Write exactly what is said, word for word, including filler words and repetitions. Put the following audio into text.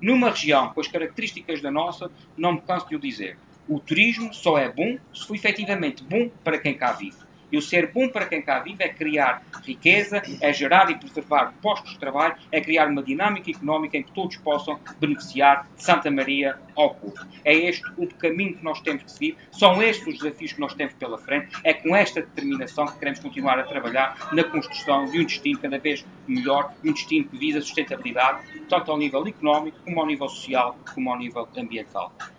Numa região com as características da nossa, não me canso de o dizer, o turismo só é bom se for efetivamente bom para quem cá vive. E o ser bom para quem cá vive é criar riqueza, é gerar e preservar postos de trabalho, é criar uma dinâmica económica em que todos possam beneficiar de Santa Maria ao Porto. É este o caminho que nós temos de seguir, são estes os desafios que nós temos pela frente, é com esta determinação que queremos continuar a trabalhar na construção de um destino cada vez melhor, um destino que visa a sustentabilidade, tanto ao nível económico, como ao nível social, como ao nível ambiental.